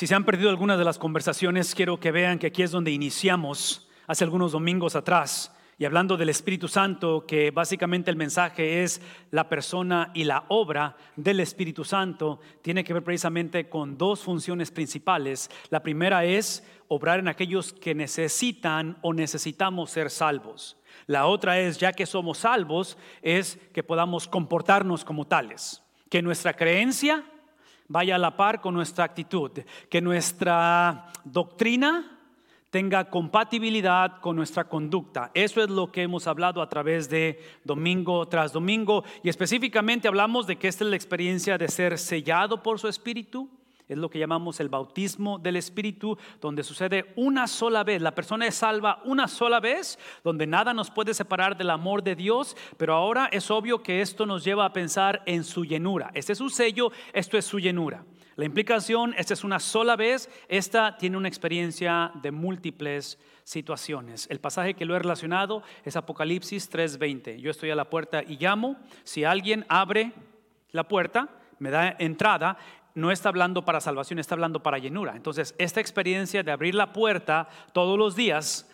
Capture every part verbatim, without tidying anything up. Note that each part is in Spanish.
Si se han perdido algunas de las conversaciones, quiero que vean que aquí es donde iniciamos hace algunos domingos atrás. Y hablando del Espíritu Santo, que básicamente el mensaje es la persona y la obra del Espíritu Santo, tiene que ver precisamente con dos funciones principales. La primera es obrar en aquellos que necesitan o necesitamos ser salvos. La otra es, ya que somos salvos, es que podamos comportarnos como tales. Que nuestra creencia vaya a la par con nuestra actitud. Que nuestra doctrina tenga compatibilidad con nuestra conducta. Eso es lo que hemos hablado a través de domingo tras domingo. Y específicamente hablamos de que esta es la experiencia de ser sellado por su Espíritu. Es lo que llamamos el bautismo del Espíritu, donde sucede una sola vez. La persona es salva una sola vez, donde nada nos puede separar del amor de Dios. Pero ahora es obvio que esto nos lleva a pensar en su llenura. Este es su sello, esto es su llenura. La implicación, esta es una sola vez, esta tiene una experiencia de múltiples situaciones. El pasaje que lo he relacionado es Apocalipsis tres veinte. Yo estoy a la puerta y llamo. Si alguien abre la puerta, me da entrada. No está hablando para salvación, está hablando para llenura. Entonces, esta experiencia de abrir la puerta todos los días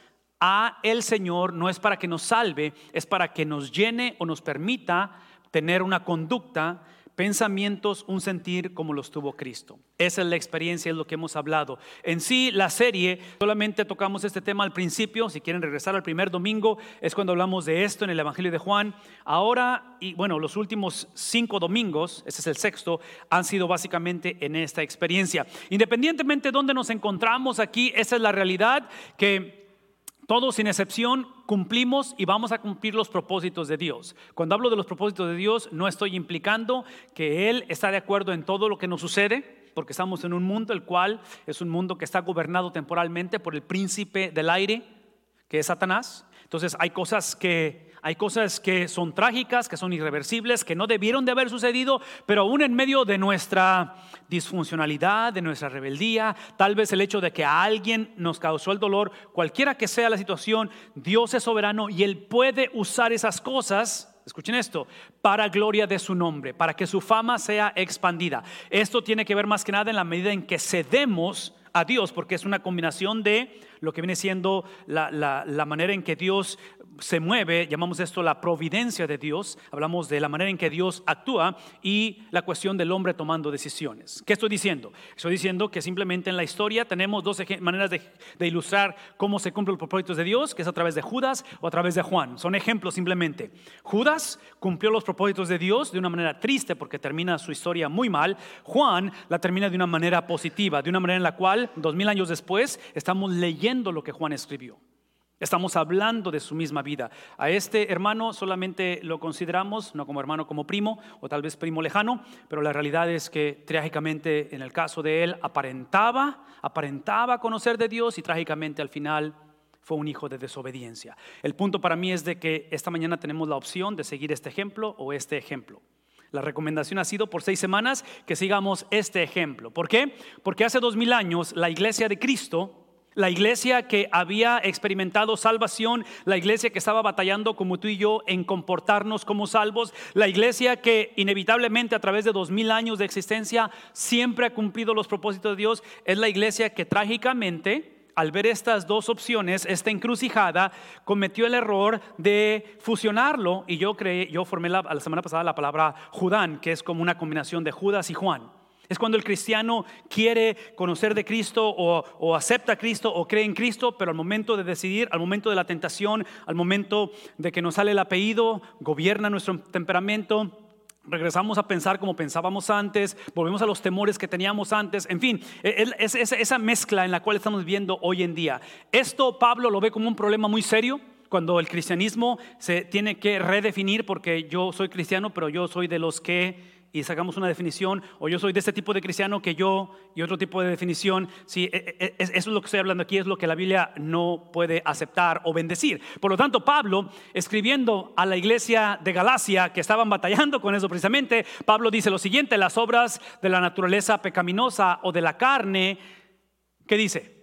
a el Señor no es para que nos salve, es para que nos llene o nos permita tener una conducta, pensamientos, un sentir como los tuvo Cristo. Esa es la experiencia, es lo que hemos hablado. En sí, la serie, solamente tocamos este tema al principio. Si quieren regresar al primer domingo, es cuando hablamos de esto en el Evangelio de Juan. Ahora, y bueno, los últimos cinco domingos, ese es el sexto, han sido básicamente en esta experiencia. Independientemente de dónde nos encontramos aquí, esa es la realidad, que todos sin excepción cumplimos y vamos a cumplir los propósitos de Dios. Cuando hablo de los propósitos de Dios, no estoy implicando que Él está de acuerdo en todo lo que nos sucede, porque estamos en un mundo el cual es un mundo que está gobernado temporalmente por el príncipe del aire, que es Satanás. Entonces hay cosas que Hay cosas que son trágicas, que son irreversibles, que no debieron de haber sucedido, pero aún en medio de nuestra disfuncionalidad, de nuestra rebeldía, tal vez el hecho de que a alguien nos causó el dolor, cualquiera que sea la situación, Dios es soberano y Él puede usar esas cosas, escuchen esto, para gloria de su nombre, para que su fama sea expandida. Esto tiene que ver más que nada en la medida en que cedemos a Dios, porque es una combinación de lo que viene siendo la, la, la manera en que Dios se mueve, llamamos esto la providencia de Dios, hablamos de la manera en que Dios actúa y la cuestión del hombre tomando decisiones. ¿Qué estoy diciendo? Estoy diciendo que simplemente en la historia tenemos dos maneras de, de ilustrar cómo se cumplen los propósitos de Dios, que es a través de Judas o a través de Juan. Son ejemplos simplemente. Judas cumplió los propósitos de Dios de una manera triste porque termina su historia muy mal. Juan la termina de una manera positiva, de una manera en la cual dos mil años después estamos leyendo lo que Juan escribió. Estamos hablando de su misma vida. A este hermano solamente lo consideramos, no como hermano, como primo, o tal vez primo lejano, pero la realidad es que trágicamente en el caso de él aparentaba, aparentaba conocer de Dios y trágicamente al final fue un hijo de desobediencia. El punto para mí es de que esta mañana tenemos la opción de seguir este ejemplo o este ejemplo. La recomendación ha sido por seis semanas que sigamos este ejemplo. ¿Por qué? Porque hace dos mil años la iglesia de Cristo, la iglesia que había experimentado salvación, la iglesia que estaba batallando como tú y yo en comportarnos como salvos, la iglesia que inevitablemente a través de dos mil años de existencia siempre ha cumplido los propósitos de Dios, es la iglesia que trágicamente, al ver estas dos opciones, esta encrucijada, cometió el error de fusionarlo. Y yo creé, yo formé la, la semana pasada la palabra Judán, que es como una combinación de Judas y Juan. Es cuando el cristiano quiere conocer de Cristo o, o acepta a Cristo o cree en Cristo, pero al momento de decidir, al momento de la tentación, al momento de que nos sale el apellido, gobierna nuestro temperamento, regresamos a pensar como pensábamos antes, volvemos a los temores que teníamos antes. En fin, es, es, es esa mezcla en la cual estamos viviendo hoy en día. Esto Pablo lo ve como un problema muy serio cuando el cristianismo se tiene que redefinir, porque yo soy cristiano, pero yo soy de los que... y sacamos una definición, o yo soy de este tipo de cristiano que yo, y otro tipo de definición. Sí, eso es lo que estoy hablando aquí, es lo que la Biblia no puede aceptar o bendecir. Por lo tanto, Pablo, escribiendo a la iglesia de Galacia, que estaban batallando con eso precisamente, Pablo dice lo siguiente: las obras de la naturaleza pecaminosa o de la carne, ¿qué dice?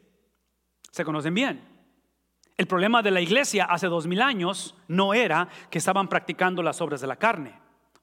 Se conocen bien. El problema de la iglesia hace dos mil años no era que estaban practicando las obras de la carne.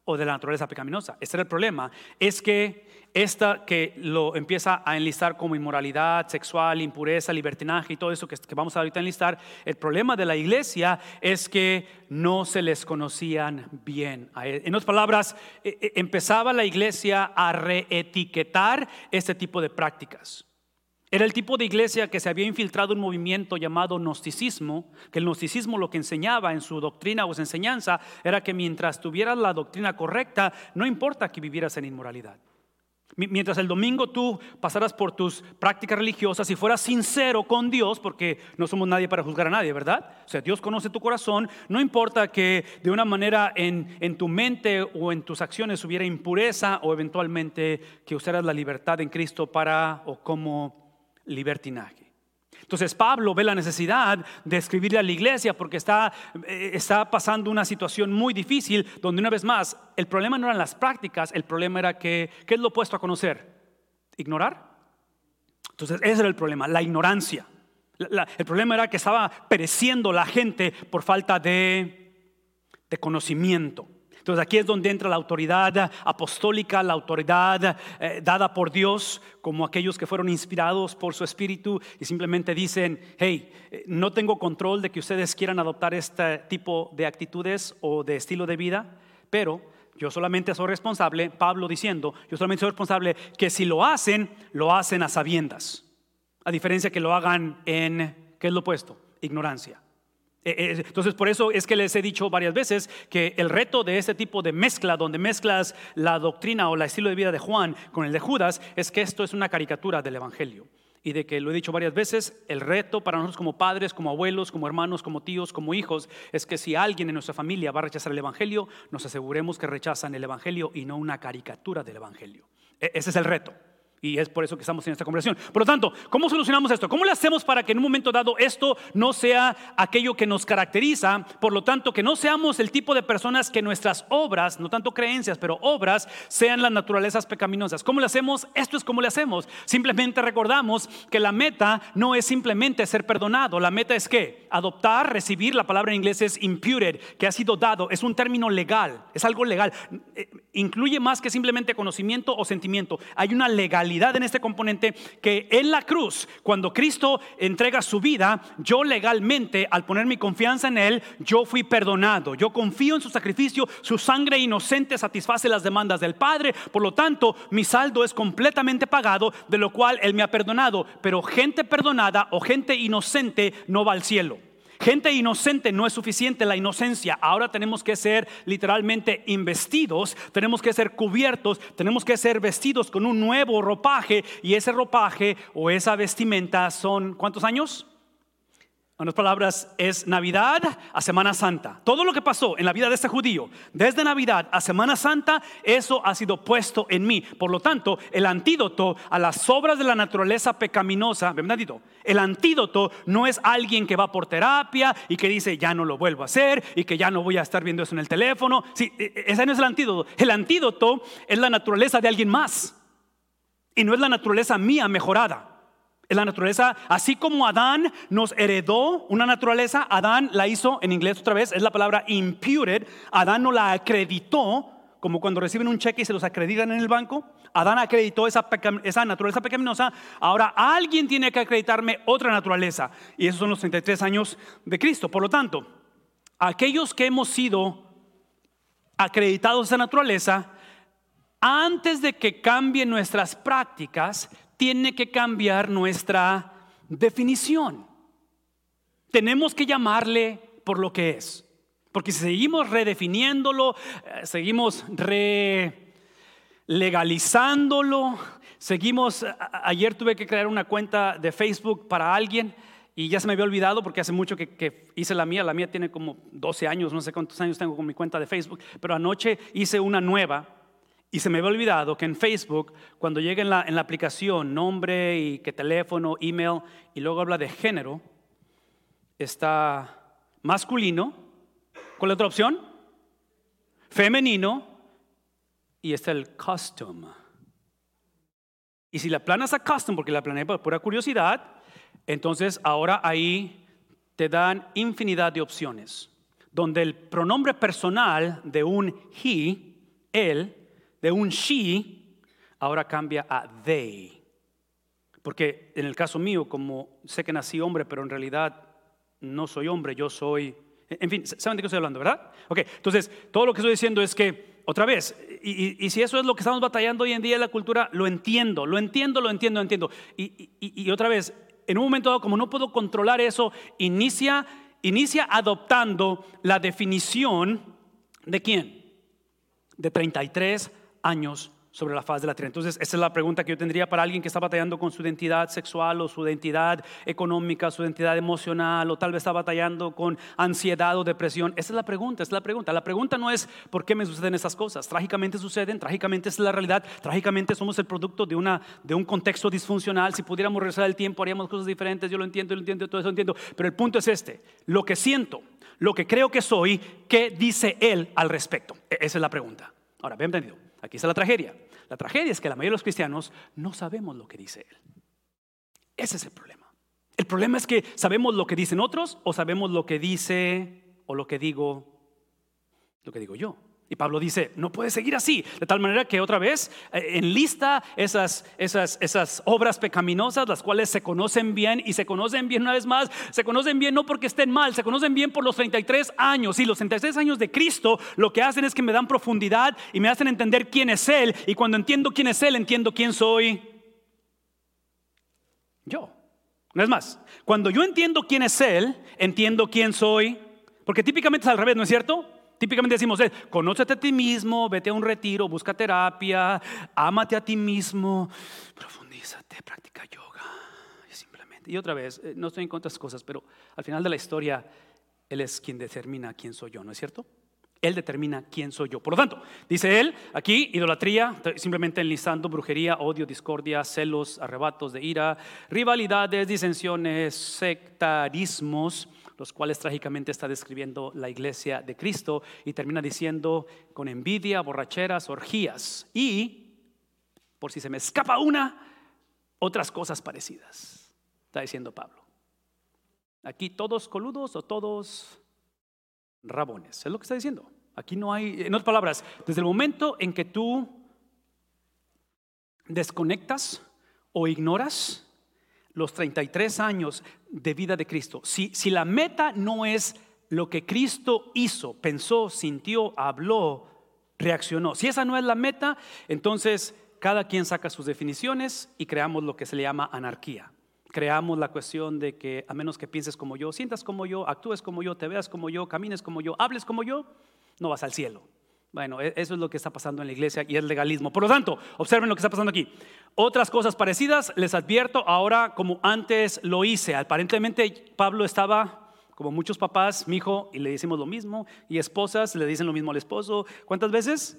o de la naturaleza pecaminosa. Ese era el problema. Es que esta que lo empieza a enlistar como inmoralidad sexual, impureza, libertinaje y todo eso que, que vamos a ahorita enlistar, el problema de la iglesia es que no se les conocían bien. En otras palabras, empezaba la iglesia a reetiquetar este tipo de prácticas. Era el tipo de iglesia que se había infiltrado un movimiento llamado gnosticismo, que el gnosticismo lo que enseñaba en su doctrina o su enseñanza era que mientras tuvieras la doctrina correcta, no importa que vivieras en inmoralidad. Mientras el domingo tú pasaras por tus prácticas religiosas y fueras sincero con Dios, porque no somos nadie para juzgar a nadie, ¿verdad? O sea, Dios conoce tu corazón. No importa que de una manera en, en tu mente o en tus acciones hubiera impureza, o eventualmente que usaras la libertad en Cristo para o como libertinaje. Entonces Pablo ve la necesidad de escribirle a la iglesia porque está, está pasando una situación muy difícil, donde una vez más el problema no eran las prácticas, el problema era que, ¿qué es lo opuesto a conocer? ¿Ignorar? Entonces ese era el problema, la ignorancia. La, la, el problema era que estaba pereciendo la gente por falta de, de conocimiento. Entonces aquí es donde entra la autoridad apostólica, la autoridad eh, dada por Dios, como aquellos que fueron inspirados por su espíritu y simplemente dicen: hey, no tengo control de que ustedes quieran adoptar este tipo de actitudes o de estilo de vida, pero yo solamente soy responsable, Pablo diciendo, yo solamente soy responsable que si lo hacen, lo hacen a sabiendas, a diferencia que lo hagan en, ¿qué es lo opuesto? Ignorancia. Entonces por eso es que les he dicho varias veces que el reto de este tipo de mezcla, donde mezclas la doctrina o el estilo de vida de Juan con el de Judas, es que esto es una caricatura del evangelio. Y de que lo he dicho varias veces, el reto para nosotros como padres, como abuelos, como hermanos, como tíos, como hijos, es que si alguien en nuestra familia va a rechazar el evangelio, nos aseguremos que rechazan el evangelio y no una caricatura del evangelio. Ese es el reto. Y es por eso que estamos en esta conversación. Por lo tanto, ¿cómo solucionamos esto? ¿Cómo le hacemos para que en un momento dado esto no sea aquello que nos caracteriza? Por lo tanto, que no seamos el tipo de personas que nuestras obras, no tanto creencias, pero obras, sean las naturalezas pecaminosas. ¿Cómo le hacemos? Esto es como le hacemos. Simplemente recordamos que la meta no es simplemente ser perdonado. La meta es ¿qué? Adoptar, recibir. La palabra en inglés es imputed, que ha sido dado. Es un término legal, es algo legal. Incluye más que simplemente conocimiento o sentimiento. Hay una legalidad en este componente, que en la cruz, cuando Cristo entrega su vida, yo legalmente, al poner mi confianza en Él, yo fui perdonado. Yo confío en su sacrificio, su sangre inocente satisface las demandas del Padre. Por lo tanto, mi saldo es completamente pagado, de lo cual Él me ha perdonado. Pero gente perdonada o gente inocente no va al cielo. Gente inocente no es suficiente la inocencia. Ahora tenemos que ser literalmente investidos, tenemos que ser cubiertos, tenemos que ser vestidos con un nuevo ropaje. Y ese ropaje o esa vestimenta son ¿cuántos años? En otras palabras, es Navidad a Semana Santa. Todo lo que pasó en la vida de este judío, desde Navidad a Semana Santa, eso ha sido puesto en mí. Por lo tanto, el antídoto a las obras de la naturaleza pecaminosa, el antídoto no es alguien que va por terapia y que dice ya no lo vuelvo a hacer y que ya no voy a estar viendo eso en el teléfono. Sí, ese no es el antídoto. El antídoto es la naturaleza de alguien más y no es la naturaleza mía mejorada. Es la naturaleza, así como Adán nos heredó una naturaleza, Adán la hizo, en inglés otra vez, es la palabra imputed. Adán no la acreditó, como cuando reciben un cheque y se los acreditan en el banco. Adán acreditó esa, peca, esa naturaleza pecaminosa. Ahora alguien tiene que acreditarme otra naturaleza, y esos son los treinta y tres años de Cristo. Por lo tanto, aquellos que hemos sido acreditados a esa naturaleza, antes de que cambien nuestras prácticas, tiene que cambiar nuestra definición. Tenemos que llamarle por lo que es. Porque si seguimos redefiniéndolo, eh, seguimos relegalizándolo, seguimos, a, ayer tuve que crear una cuenta de Facebook para alguien y ya se me había olvidado porque hace mucho que, que hice la mía. La mía tiene como doce años, no sé cuántos años tengo con mi cuenta de Facebook, pero anoche hice una nueva. Y se me había olvidado que en Facebook, cuando llega en la, en la aplicación nombre y que teléfono, email, y luego habla de género, está masculino. ¿Cuál es la otra opción? Femenino. Y está el custom. Y si la planas a custom, porque la planeé por pura curiosidad, entonces ahora ahí te dan infinidad de opciones, donde el pronombre personal de un he él, de un she, ahora cambia a they. Porque en el caso mío, como sé que nací hombre, pero en realidad no soy hombre, yo soy... En fin, ¿saben de qué estoy hablando, verdad? Ok, entonces, todo lo que estoy diciendo es que, otra vez, y, y, y si eso es lo que estamos batallando hoy en día en la cultura, lo entiendo, lo entiendo, lo entiendo, lo entiendo. Y, y, y otra vez, en un momento dado, como no puedo controlar eso, inicia, inicia adoptando la definición de ¿quién? De treinta y tres años sobre la faz de la tierra. Entonces, esa es la pregunta que yo tendría para alguien que está batallando con su identidad sexual o su identidad económica, su identidad emocional, o tal vez está batallando con ansiedad o depresión. Esa es la pregunta, esa es la pregunta. La pregunta no es ¿por qué me suceden estas cosas? Trágicamente suceden, trágicamente es la realidad, trágicamente somos el producto de, una, de un contexto disfuncional. Si pudiéramos regresar el tiempo haríamos cosas diferentes. Yo lo entiendo, lo entiendo, todo eso lo entiendo. Pero el punto es este: lo que siento, lo que creo que soy, ¿qué dice él al respecto? Esa es la pregunta. Ahora, bien entendido. Aquí está la tragedia. La tragedia es que la mayoría de los cristianos no sabemos lo que dice él. Ese es el problema. El problema es que sabemos lo que dicen otros o sabemos lo que dice o lo que digo, lo que digo yo. Y Pablo dice, no puede seguir así. De tal manera que otra vez eh, enlista esas, esas, esas obras pecaminosas, las cuales se conocen bien, y se conocen bien una vez más. Se conocen bien no porque estén mal, se conocen bien por los treinta y tres años. Y los treinta y tres años de Cristo lo que hacen es que me dan profundidad y me hacen entender quién es Él. Y cuando entiendo quién es Él, entiendo quién soy yo. Una vez más, cuando yo entiendo quién es Él, entiendo quién soy. Porque típicamente es al revés, ¿no es cierto? Típicamente decimos, eh, conócete a ti mismo, vete a un retiro, busca terapia, ámate a ti mismo, profundízate, practica yoga. Y simplemente, y otra vez, eh, no estoy en contra de estas cosas, pero al final de la historia, Él es quien determina quién soy yo, ¿no es cierto? Él determina quién soy yo. Por lo tanto, dice él aquí, idolatría, simplemente enlistando brujería, odio, discordia, celos, arrebatos de ira, rivalidades, disensiones, sectarismos, los cuales trágicamente está describiendo la iglesia de Cristo, y termina diciendo con envidia, borracheras, orgías y, por si se me escapa una, otras cosas parecidas. Está diciendo Pablo. Aquí todos coludos o todos rabones, es lo que está diciendo. Aquí no hay, en otras palabras, desde el momento en que tú desconectas o ignoras los treinta y tres años de vida de Cristo, si, si la meta no es lo que Cristo hizo, pensó, sintió, habló, reaccionó, si esa no es la meta, entonces cada quien saca sus definiciones y creamos lo que se le llama anarquía. Creamos la cuestión de que a menos que pienses como yo, sientas como yo, actúes como yo, te veas como yo, camines como yo, hables como yo, no vas al cielo. Bueno, eso es lo que está pasando en la iglesia y es legalismo. Por lo tanto, observen lo que está pasando aquí. Otras cosas parecidas, les advierto, ahora como antes lo hice. Aparentemente Pablo estaba como muchos papás, mi hijo, y le decimos lo mismo, y esposas le dicen lo mismo al esposo. ¿Cuántas veces?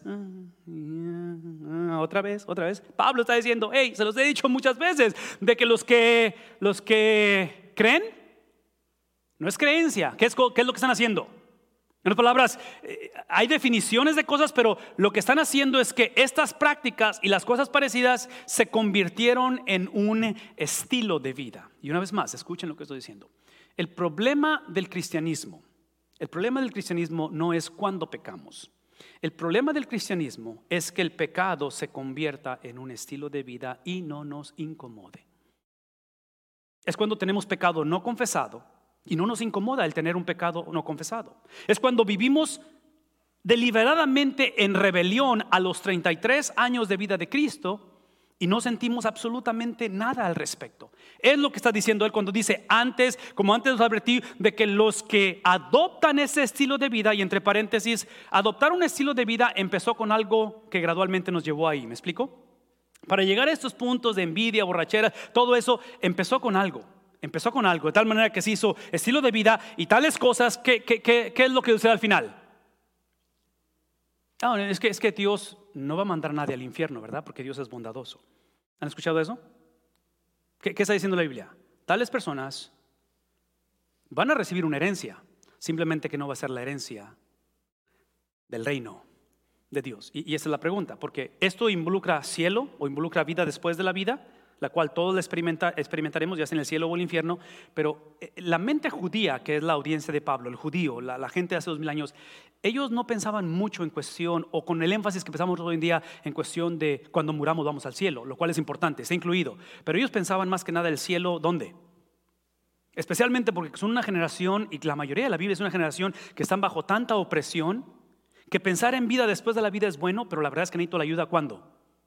Otra vez, otra vez. Pablo está diciendo, hey, se los he dicho muchas veces, de que los que, los que creen, no es creencia. ¿Qué es, qué es lo que están haciendo? En otras palabras, hay definiciones de cosas, pero lo que están haciendo es que estas prácticas y las cosas parecidas se convirtieron en un estilo de vida. Y una vez más, escuchen lo que estoy diciendo. El problema del cristianismo, el problema del cristianismo no es cuando pecamos. El problema del cristianismo es que el pecado se convierta en un estilo de vida y no nos incomode. Es cuando tenemos pecado no confesado y no nos incomoda el tener un pecado no confesado. Es cuando vivimos deliberadamente en rebelión a los treinta y tres años de vida de Cristo y no sentimos absolutamente nada al respecto. Es lo que está diciendo él cuando dice antes, como antes os advertí, de que los que adoptan ese estilo de vida, y entre paréntesis, adoptar un estilo de vida empezó con algo que gradualmente nos llevó ahí. ¿Me explico? Para llegar a estos puntos de envidia, borrachera, todo eso empezó con algo. Empezó con algo, de tal manera que se hizo estilo de vida y tales cosas. ¿Qué, qué, qué, qué es lo que sucede al final? No, es que, es que Dios no va a mandar a nadie al infierno, ¿verdad? Porque Dios es bondadoso. ¿Han escuchado eso? ¿Qué, qué está diciendo la Biblia? Tales personas van a recibir una herencia, simplemente que no va a ser la herencia del reino de Dios. Y, y esa es la pregunta, porque ¿esto involucra cielo o involucra vida después de la vida? la cual todos la experimenta, experimentaremos, ya sea en el cielo o el infierno, pero la mente judía, que es la audiencia de Pablo, el judío, la, la gente de hace dos mil años, ellos no pensaban mucho en cuestión, o con el énfasis que pensamos hoy en día, en cuestión de cuando muramos vamos al cielo, lo cual es importante, está incluido, pero ellos pensaban más que nada el cielo, ¿dónde? Especialmente porque son una generación, y la mayoría de la Biblia es una generación que están bajo tanta opresión, que pensar en vida después de la vida es bueno, pero la verdad es que necesito la ayuda, ¿cuándo?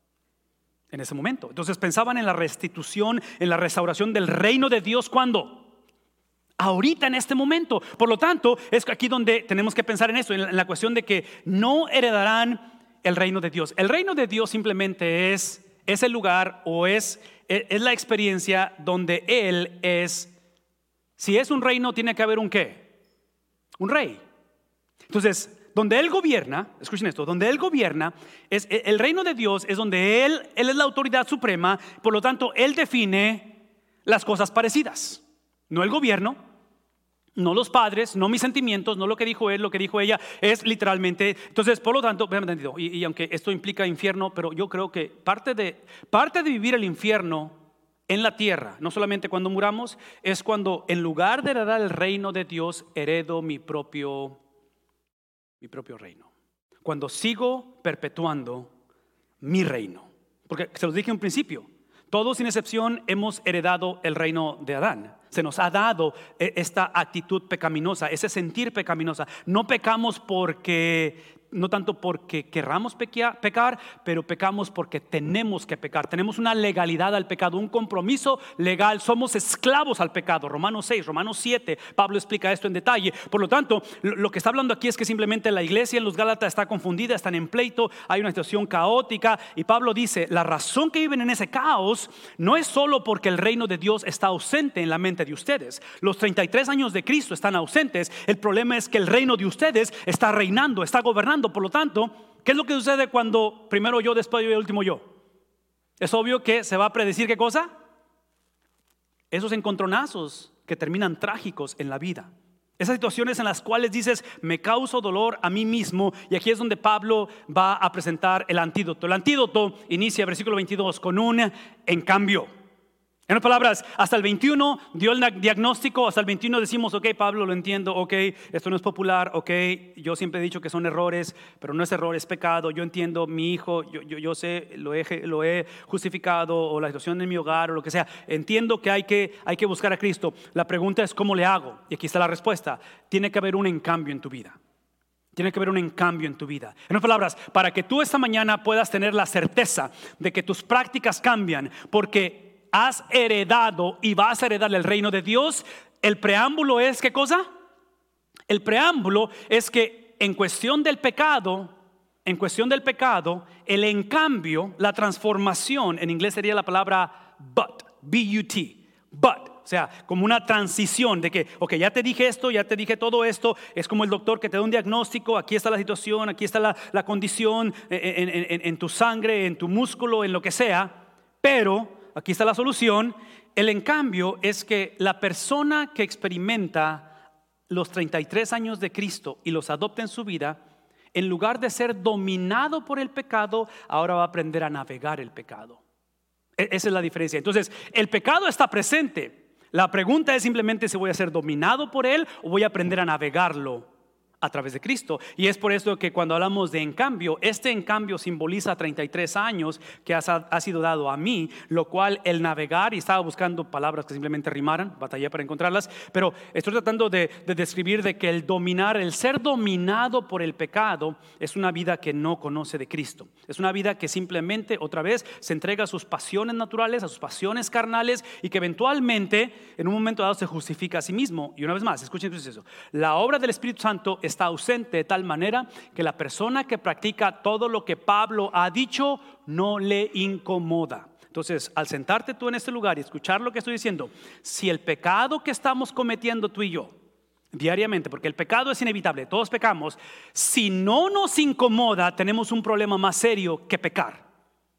En ese momento. Entonces pensaban en la restitución, en la restauración del reino de Dios, ¿cuándo? Ahorita, en este momento. Por lo tanto, es aquí donde tenemos que pensar en eso, en la, en la cuestión de que no heredarán el reino de Dios. El reino de Dios simplemente es, es el lugar o es, es la experiencia donde Él es. Si es un reino, tiene que haber un ¿qué? Un rey. Entonces, donde Él gobierna, escuchen esto, donde Él gobierna, es el reino de Dios, es donde Él, Él es la autoridad suprema, por lo tanto, Él define las cosas parecidas. No el gobierno, no los padres, no mis sentimientos, no lo que dijo Él, lo que dijo ella, es literalmente. Entonces, por lo tanto, vean entendido, y, y aunque esto implica infierno, pero yo creo que parte de, parte de vivir el infierno en la tierra, no solamente cuando muramos, es cuando en lugar de heredar el reino de Dios, heredo mi propio mi propio reino. Cuando sigo perpetuando mi reino. Porque se los dije en principio, todos sin excepción hemos heredado el reino de Adán. Se nos ha dado esta actitud pecaminosa, ese sentir pecaminosa. No pecamos porque, no tanto porque querramos pecar, pero pecamos porque tenemos que pecar. Tenemos una legalidad al pecado, un compromiso legal. Somos esclavos al pecado. Romanos seis, Romanos siete, Pablo explica esto en detalle. Por lo tanto, lo que está hablando aquí es que simplemente la iglesia en los Gálatas está confundida, están en pleito, hay una situación caótica. Y Pablo dice, la razón que viven en ese caos no es solo porque el reino de Dios está ausente en la mente de ustedes. Los treinta y tres años de Cristo están ausentes. El problema es que el reino de ustedes está reinando, está gobernando. Por lo tanto, ¿qué es lo que sucede cuando primero yo, después yo y el último yo? Es obvio que se va a predecir ¿qué cosa? Esos encontronazos que terminan trágicos en la vida. Esas situaciones en las cuales dices, me causo dolor a mí mismo. Y aquí es donde Pablo va a presentar el antídoto. El antídoto inicia, versículo veintidós, con un en cambio. En otras palabras, hasta el veintiuno dio el diagnóstico, hasta el veintiuno decimos, ok, Pablo, lo entiendo, ok, esto no es popular, ok, yo siempre he dicho que son errores, pero no es error, es pecado, yo entiendo, mi hijo, yo, yo, yo sé, lo he, lo he justificado, o la situación en mi hogar, o lo que sea, entiendo que hay, que hay que buscar a Cristo. La pregunta es, ¿cómo le hago? Y aquí está la respuesta, tiene que haber un en cambio en tu vida. Tiene que haber un en cambio en tu vida. En otras palabras, para que tú esta mañana puedas tener la certeza de que tus prácticas cambian, porque has heredado y vas a heredar el reino de Dios. El preámbulo es ¿qué cosa? El preámbulo es que en cuestión del pecado, en cuestión del pecado, el en cambio, la transformación, en inglés sería la palabra but, B U T, but. O sea, como una transición de que, ok, ya te dije esto, ya te dije todo esto. Es como el doctor que te da un diagnóstico. Aquí está la situación, aquí está la, la condición en, en, en, en tu sangre, en tu músculo, en lo que sea. Pero aquí está la solución. El en cambio es que la persona que experimenta los treinta y tres años de Cristo y los adopta en su vida, en lugar de ser dominado por el pecado, ahora va a aprender a navegar el pecado. Esa es la diferencia. Entonces, el pecado está presente. La pregunta es simplemente si voy a ser dominado por él o voy a aprender a navegarlo a través de Cristo. Y es por eso que cuando hablamos de en cambio, este en cambio simboliza treinta y tres años que ha, ha sido dado a mí, lo cual el navegar, y estaba buscando palabras que simplemente rimaran, batallé para encontrarlas, pero estoy tratando de, de describir de que el dominar, el ser dominado por el pecado es una vida que no conoce de Cristo. Es una vida que simplemente otra vez se entrega a sus pasiones naturales, a sus pasiones carnales, y que eventualmente en un momento dado se justifica a sí mismo. Y una vez más, escuchen eso, la obra del Espíritu Santo está ausente de tal manera que la persona que practica todo lo que Pablo ha dicho no le incomoda. Entonces, al sentarte tú en este lugar y escuchar lo que estoy diciendo, si el pecado que estamos cometiendo tú y yo diariamente, porque el pecado es inevitable, todos pecamos, si no nos incomoda, tenemos un problema más serio que pecar.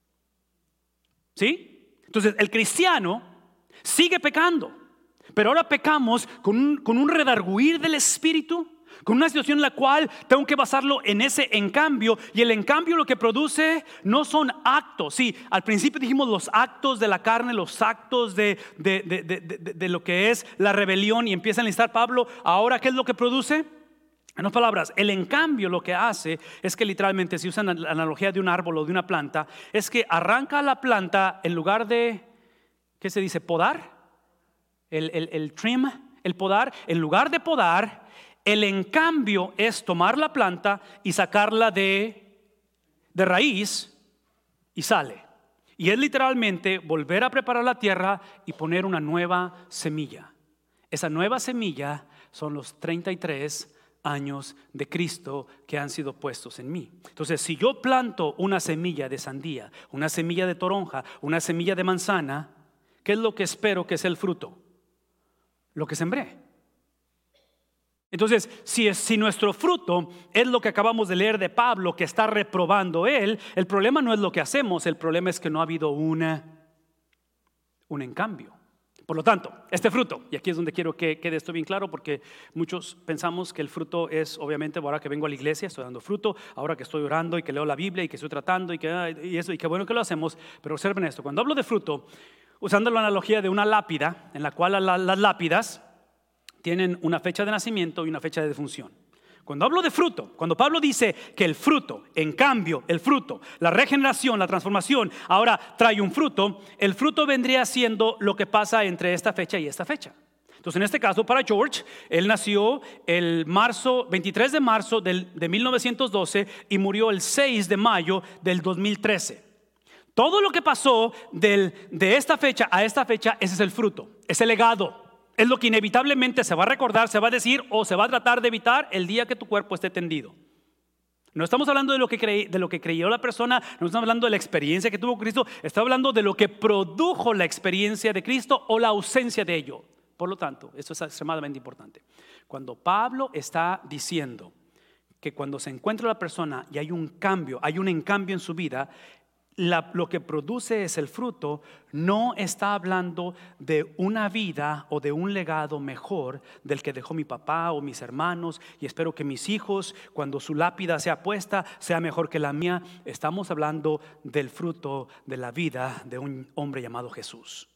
¿Sí? Entonces, el cristiano sigue pecando, pero ahora pecamos con un, con un redarguir del Espíritu, con una situación en la cual tengo que basarlo en ese en cambio. Y el en cambio lo que produce no son actos. Sí, al principio dijimos los actos de la carne, los actos de, de, de, de, de, de lo que es la rebelión. Y empieza a enlistar Pablo, ahora ¿qué es lo que produce? En otras palabras, el en cambio lo que hace es que literalmente, si usan la analogía de un árbol o de una planta, es que arranca la planta en lugar de, ¿qué se dice? Podar, el, el, el trim, el podar, en lugar de podar, el en cambio es tomar la planta y sacarla de, de raíz y sale. Y es literalmente volver a preparar la tierra y poner una nueva semilla. Esa nueva semilla son los treinta y tres años de Cristo que han sido puestos en mí. Entonces, si yo planto una semilla de sandía, una semilla de toronja, una semilla de manzana, ¿qué es lo que espero que sea el fruto? Lo que sembré. Entonces, si, es, si nuestro fruto es lo que acabamos de leer de Pablo, que está reprobando él, el problema no es lo que hacemos, el problema es que no ha habido una, un en cambio. Por lo tanto, este fruto, y aquí es donde quiero que quede esto bien claro, porque muchos pensamos que el fruto es, obviamente, ahora que vengo a la iglesia, estoy dando fruto, ahora que estoy orando y que leo la Biblia y que estoy tratando y que y eso, y qué bueno que lo hacemos. Pero observen esto, cuando hablo de fruto, usando la analogía de una lápida, en la cual la, las lápidas tienen una fecha de nacimiento y una fecha de defunción. Cuando hablo de fruto, cuando Pablo dice que el fruto, en cambio, el fruto, la regeneración, la transformación, ahora trae un fruto, el fruto vendría siendo lo que pasa entre esta fecha y esta fecha. Entonces, en este caso, para George, él nació el marzo, veintitrés de marzo del, de mil novecientos doce y murió el seis de mayo del dos mil trece. Todo lo que pasó del, de esta fecha a esta fecha, ese es el fruto, es el legado. Es lo que inevitablemente se va a recordar, se va a decir o se va a tratar de evitar el día que tu cuerpo esté tendido. No estamos hablando de lo que, creí, de lo que creyó la persona, no estamos hablando de la experiencia que tuvo Cristo, estamos hablando de lo que produjo la experiencia de Cristo o la ausencia de ello. Por lo tanto, esto es extremadamente importante. Cuando Pablo está diciendo que cuando se encuentra la persona y hay un cambio, hay un en cambio en su vida, La, lo que produce es el fruto, no está hablando de una vida o de un legado mejor del que dejó mi papá o mis hermanos, y espero que mis hijos, cuando su lápida sea puesta, sea mejor que la mía. Estamos hablando del fruto de la vida de un hombre llamado Jesús,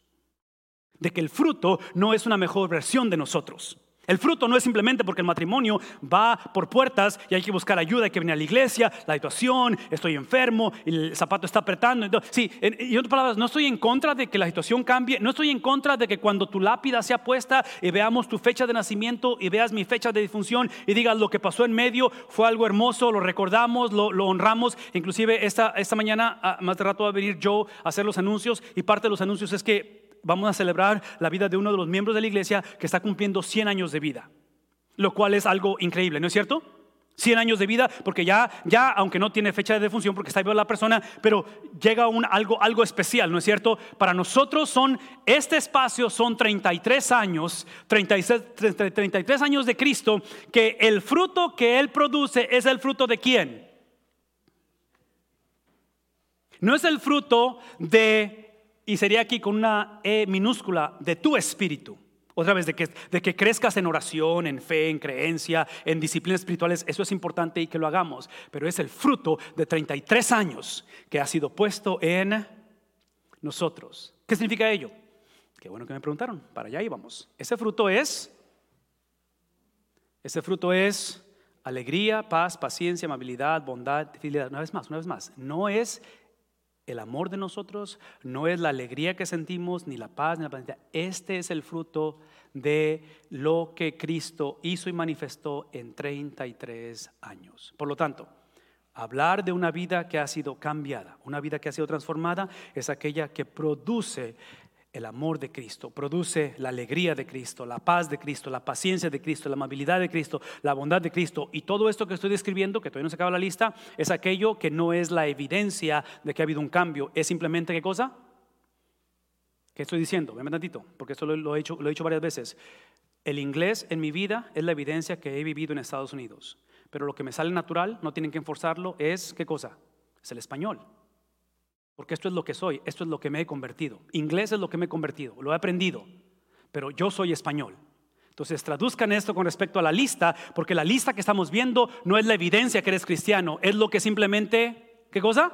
de que el fruto no es una mejor versión de nosotros. El fruto no es simplemente porque el matrimonio va por puertas y hay que buscar ayuda, hay que venir a la iglesia, la situación, estoy enfermo, el zapato está apretando. Entonces, sí, en, en otras palabras, no estoy en contra de que la situación cambie, no estoy en contra de que cuando tu lápida sea puesta y veamos tu fecha de nacimiento y veas mi fecha de difunción y digas lo que pasó en medio fue algo hermoso, lo recordamos, lo, lo honramos. Inclusive esta, esta mañana, más de rato va a venir Joe a hacer los anuncios, y parte de los anuncios es que vamos a celebrar la vida de uno de los miembros de la iglesia que está cumpliendo cien años de vida, lo cual es algo increíble, ¿no es cierto? cien años de vida, porque ya, ya aunque no tiene fecha de defunción porque está viva la persona, pero llega un, algo, algo especial, ¿no es cierto? Para nosotros son, este espacio son treinta y tres años, treinta y seis, treinta y tres años de Cristo, que el fruto que Él produce es el fruto de ¿quién? No es el fruto de, y sería aquí con una E minúscula, de tu espíritu. Otra vez, de que, de que crezcas en oración, en fe, en creencia, en disciplinas espirituales. Eso es importante y que lo hagamos. Pero es el fruto de treinta y tres años que ha sido puesto en nosotros. ¿Qué significa ello? Qué bueno que me preguntaron. Para allá íbamos. Ese fruto es, ese fruto es alegría, paz, paciencia, amabilidad, bondad, fidelidad. Una vez más, una vez más. No es el amor de nosotros, no es la alegría que sentimos, ni la paz, ni la paciencia. Este es el fruto de lo que Cristo hizo y manifestó en treinta y tres años. Por lo tanto, hablar de una vida que ha sido cambiada, una vida que ha sido transformada, es aquella que produce el amor de Cristo, produce la alegría de Cristo, la paz de Cristo, la paciencia de Cristo, la amabilidad de Cristo, la bondad de Cristo. Y todo esto que estoy describiendo, que todavía no se acaba la lista, es aquello que no es la evidencia de que ha habido un cambio. Es simplemente, ¿qué cosa? ¿Qué estoy diciendo? Véanme tantito, porque esto lo, lo, he hecho, lo he dicho varias veces. El inglés en mi vida es la evidencia que he vivido en Estados Unidos. Pero lo que me sale natural, no tienen que enforzarlo, es, ¿qué cosa? Es el español. Porque esto es lo que soy, esto es lo que me he convertido. Inglés es lo que me he convertido, lo he aprendido, pero yo soy español. Entonces traduzcan esto con respecto a la lista, porque la lista que estamos viendo no es la evidencia que eres cristiano, es lo que simplemente, ¿qué cosa?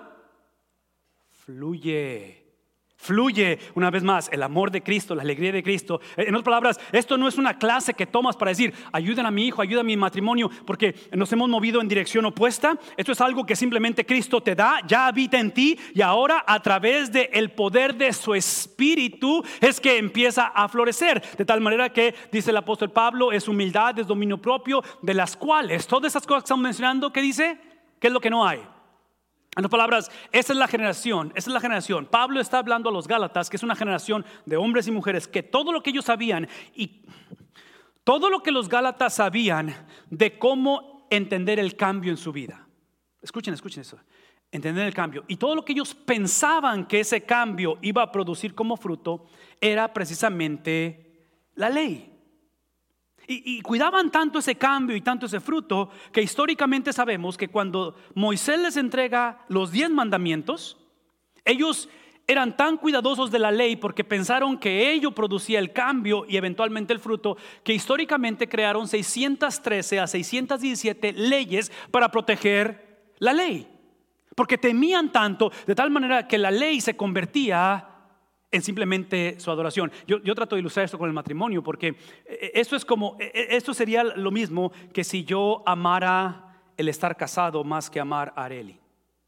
Fluye. Fluye, una vez más, el amor de Cristo, la alegría de Cristo. En otras palabras, esto no es una clase que tomas para decir, ayuden a mi hijo, ayuda a mi matrimonio, porque nos hemos movido en dirección opuesta. Esto es algo que simplemente Cristo te da, ya habita en ti, y ahora a través del poder de su Espíritu es que empieza a florecer. De tal manera que, dice el apóstol Pablo, es humildad, es dominio propio, de las cuales, todas esas cosas que estamos mencionando, ¿qué dice? ¿Qué es lo que no hay? En otras palabras, esa es la generación, esa es la generación. Pablo está hablando a los Gálatas, que es una generación de hombres y mujeres, que todo lo que ellos sabían y todo lo que los Gálatas sabían de cómo entender el cambio en su vida. Escuchen, escuchen eso. Entender el cambio. Y todo lo que ellos pensaban que ese cambio iba a producir como fruto era precisamente la ley. Y, y cuidaban tanto ese cambio y tanto ese fruto que históricamente sabemos que cuando Moisés les entrega los diez mandamientos, ellos eran tan cuidadosos de la ley porque pensaron que ello producía el cambio y eventualmente el fruto, que históricamente crearon seiscientas trece a seiscientas diecisiete leyes para proteger la ley. Porque temían tanto de tal manera que la ley se convertía en simplemente su adoración. Yo, yo trato de ilustrar esto con el matrimonio, porque esto es como, esto sería lo mismo que si yo amara el estar casado más que amar a Areli.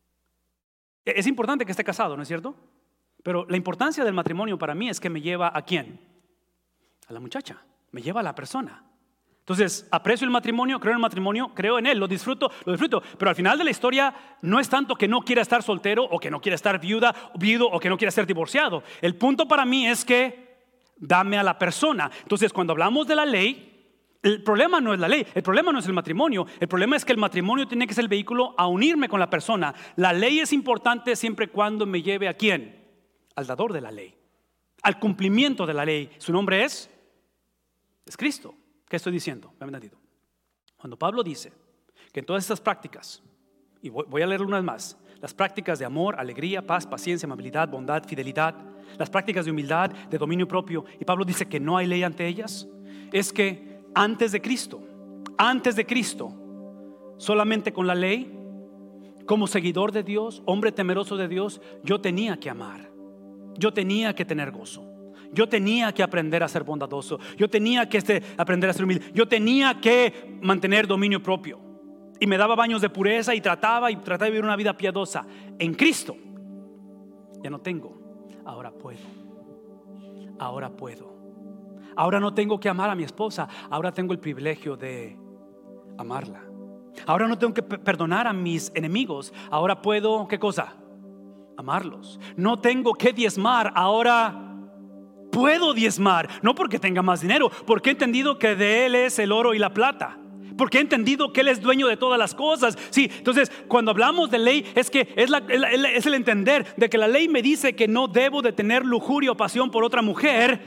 Es importante que esté casado, ¿no es cierto? Pero la importancia del matrimonio para mí es que me lleva ¿a quién? A la muchacha, me lleva a la persona. Entonces, aprecio el matrimonio, creo en el matrimonio, creo en él, lo disfruto, lo disfruto. Pero al final de la historia no es tanto que no quiera estar soltero o que no quiera estar viuda, viudo o que no quiera ser divorciado. El punto para mí es que dame a la persona. Entonces, cuando hablamos de la ley, el problema no es la ley, el problema no es el matrimonio. El problema es que el matrimonio tiene que ser el vehículo a unirme con la persona. La ley es importante siempre y cuando me lleve ¿a quién? Al dador de la ley, al cumplimiento de la ley. Su nombre es, es Cristo. ¿Qué estoy diciendo? Cuando Pablo dice que en todas estas prácticas, y voy a leerlo una vez más, las prácticas de amor, alegría, paz, paciencia, amabilidad, bondad, fidelidad, las prácticas de humildad, de dominio propio, y Pablo dice que no hay ley ante ellas, es que antes de Cristo, antes de Cristo, solamente con la ley, como seguidor de Dios, hombre temeroso de Dios, yo tenía que amar, yo tenía que tener gozo. Yo tenía que aprender a ser bondadoso. Yo tenía que este, aprender a ser humilde. Yo tenía que mantener dominio propio. Y me daba baños de pureza y trataba y trataba de vivir una vida piadosa. En Cristo ya no tengo. Ahora puedo. Ahora puedo. Ahora no tengo que amar a mi esposa. Ahora tengo el privilegio de amarla. Ahora no tengo que perdonar a mis enemigos. Ahora puedo, ¿qué cosa? Amarlos. No tengo que diezmar. Ahora puedo diezmar, no porque tenga más dinero, porque he entendido que de Él es el oro y la plata, porque he entendido que Él es dueño de todas las cosas. Sí, entonces cuando hablamos de ley es que es, la, es el entender de que la ley me dice que no debo de tener lujuria o pasión por otra mujer,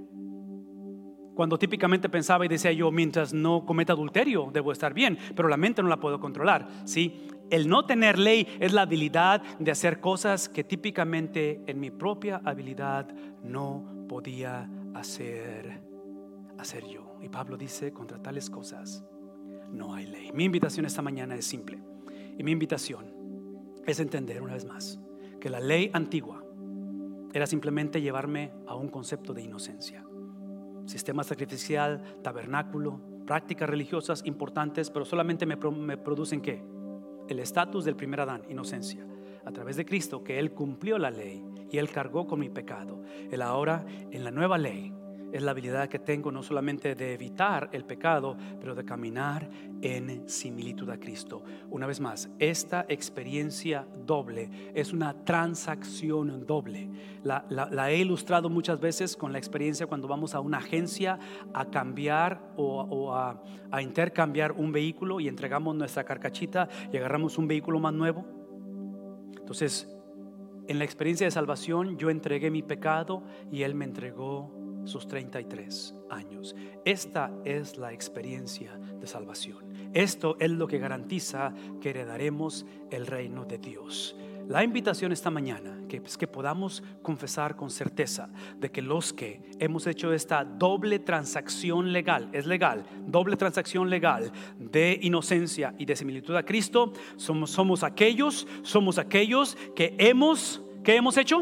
cuando típicamente pensaba y decía yo, mientras no cometa adulterio debo estar bien, pero la mente no la puedo controlar. Sí, el no tener ley es la habilidad de hacer cosas que típicamente en mi propia habilidad no podía hacer, hacer yo. Y Pablo dice, contra tales cosas no hay ley. Mi invitación esta mañana es simple, y mi invitación es entender una vez más que la ley antigua era simplemente llevarme a un concepto de inocencia. Sistema sacrificial, tabernáculo, prácticas religiosas importantes, pero solamente me, me producen ¿qué? El estatus del primer Adán, inocencia. A través de Cristo, que Él cumplió la ley y Él cargó con mi pecado. Él ahora en la nueva ley es la habilidad que tengo no solamente de evitar el pecado, pero de caminar en similitud a Cristo. Una vez más, esta experiencia doble es una transacción doble. La, la, la he ilustrado muchas veces con la experiencia cuando vamos a una agencia a cambiar o, o a, a intercambiar un vehículo y entregamos nuestra carcachita y agarramos un vehículo más nuevo. Entonces, en la experiencia de salvación yo entregué mi pecado y Él me entregó sus treinta y tres años. Esta es la experiencia de salvación. Esto es lo que garantiza que heredaremos el reino de Dios. La invitación esta mañana que, pues, que podamos confesar con certeza de que los que hemos hecho esta doble transacción legal, es legal, doble transacción legal de inocencia y de similitud a Cristo, somos, somos aquellos, somos aquellos que hemos, ¿qué hemos hecho?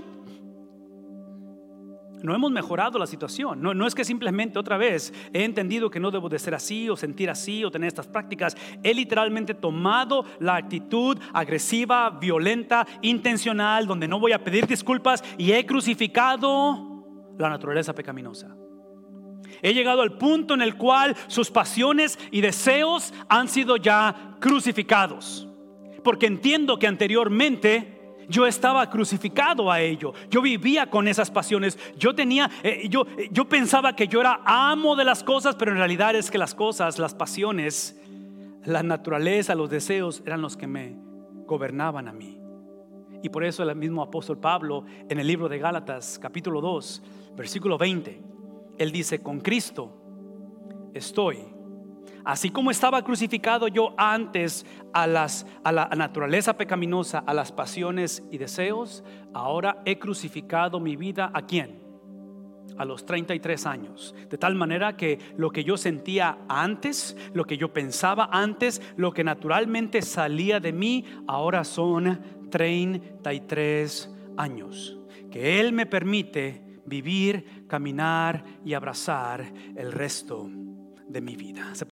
No hemos mejorado la situación. No, no es que simplemente otra vez he entendido que no debo de ser así o sentir así o tener estas prácticas. He literalmente tomado la actitud agresiva, violenta, intencional, donde no voy a pedir disculpas, y he crucificado la naturaleza pecaminosa. He llegado al punto en el cual sus pasiones y deseos han sido ya crucificados, porque entiendo que anteriormente yo estaba crucificado a ello. Yo vivía con esas pasiones. Yo tenía, eh, yo, yo pensaba que yo era amo de las cosas, pero en realidad es que las cosas, las pasiones, la naturaleza, los deseos eran los que me gobernaban a mí. Y por eso el mismo apóstol Pablo en el libro de Gálatas capítulo dos versículo veinte, él dice: con Cristo estoy. Así como estaba crucificado yo antes a, las, a la naturaleza pecaminosa, a las pasiones y deseos, ahora he crucificado mi vida. ¿A quién? A los treinta y tres años. De tal manera que lo que yo sentía antes, lo que yo pensaba antes, lo que naturalmente salía de mí, ahora son treinta y tres años que Él me permite vivir, caminar y abrazar el resto de mi vida.